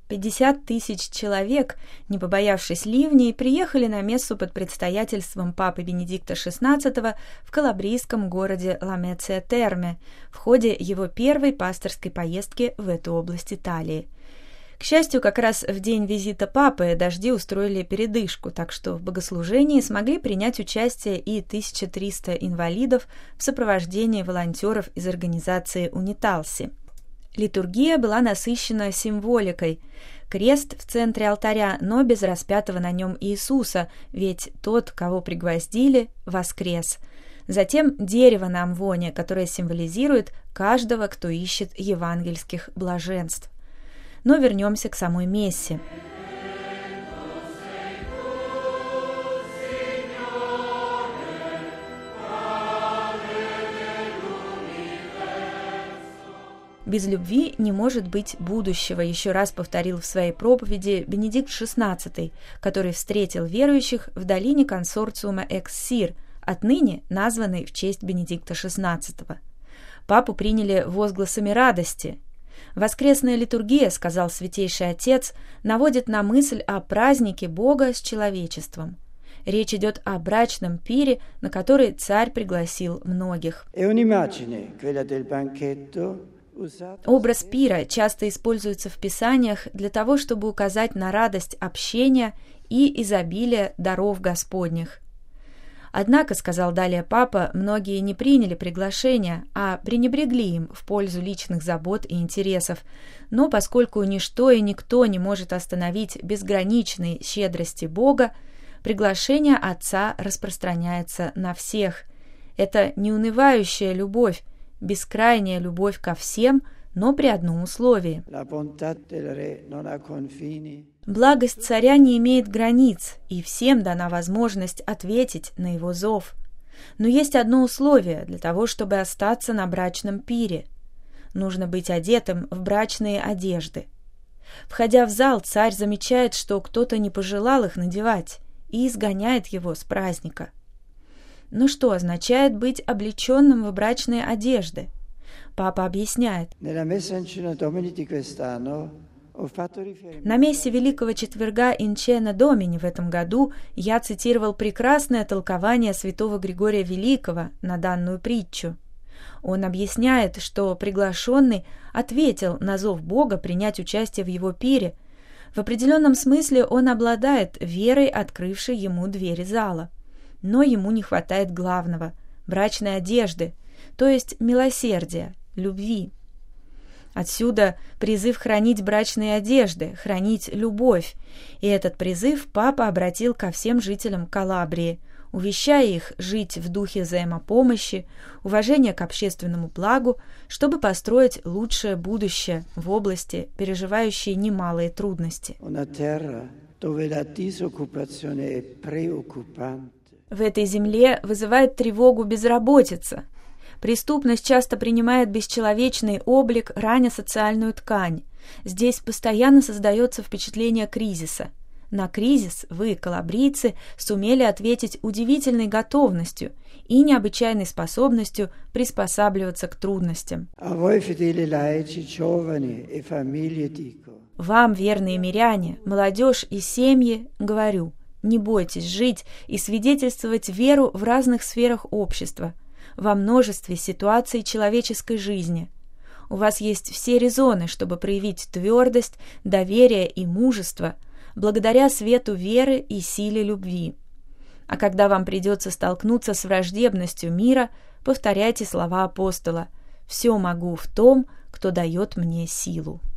50 тысяч человек, не побоявшись ливней, приехали на мессу под предстоятельством папы Бенедикта XVI в калабрийском городе Ламеция-Терме в ходе его первой пасторской поездки в эту область Италии. К счастью, как раз в день визита папы дожди устроили передышку, так что в богослужении смогли принять участие и 1300 инвалидов в сопровождении волонтеров из организации «Униталси». Литургия была насыщена символикой. Крест в центре алтаря, но без распятого на нем Иисуса, ведь тот, кого пригвоздили, воскрес. Затем дерево на амвоне, которое символизирует каждого, кто ищет евангельских блаженств. Но вернемся к самой мессе. Без любви не может быть будущего, еще раз повторил в своей проповеди Бенедикт XVI, который встретил верующих в долине консорциума Экс-Сир, отныне названной в честь Бенедикта XVI. Папу приняли возгласами радости. «Воскресная литургия, — сказал Святейший Отец, — наводит на мысль о празднике Бога с человечеством. Речь идет о брачном пире, на который царь пригласил многих». Образ пира часто используется в Писаниях для того, чтобы указать на радость общения и изобилие даров Господних. Однако, сказал далее папа, многие не приняли приглашение, а пренебрегли им в пользу личных забот и интересов. Но поскольку ничто и никто не может остановить безграничной щедрости Бога, приглашение Отца распространяется на всех. Это неунывающая любовь, бескрайняя любовь ко всем, но при одном условии. Благость царя не имеет границ, и всем дана возможность ответить на его зов. Но есть одно условие для того, чтобы остаться на брачном пире. Нужно быть одетым в брачные одежды. Входя в зал, царь замечает, что кто-то не пожелал их надевать, и изгоняет его с праздника. Но что означает быть облеченным в брачные одежды? Папа объясняет. На мессе Великого Четверга Инчена Домини в этом году я цитировал прекрасное толкование святого Григория Великого на данную притчу. Он объясняет, что приглашенный ответил на зов Бога принять участие в его пире. В определенном смысле он обладает верой, открывшей ему двери зала. Но ему не хватает главного – брачной одежды, то есть милосердия, любви. Отсюда призыв хранить брачные одежды, хранить любовь. И этот призыв папа обратил ко всем жителям Калабрии, увещая их жить в духе взаимопомощи, уважения к общественному благу, чтобы построить лучшее будущее в области, переживающей немалые трудности. В этой земле вызывает тревогу безработица. Преступность часто принимает бесчеловечный облик, раня социальную ткань. Здесь постоянно создается впечатление кризиса. На кризис вы, калабрийцы, сумели ответить удивительной готовностью и необычайной способностью приспосабливаться к трудностям. Вам, верные миряне, молодежь и семьи, говорю, не бойтесь жить и свидетельствовать веру в разных сферах общества, во множестве ситуаций человеческой жизни. У вас есть все резоны, чтобы проявить твердость, доверие и мужество, благодаря свету веры и силе любви. А когда вам придется столкнуться с враждебностью мира, повторяйте слова апостола: «Все могу в том, кто дает мне силу».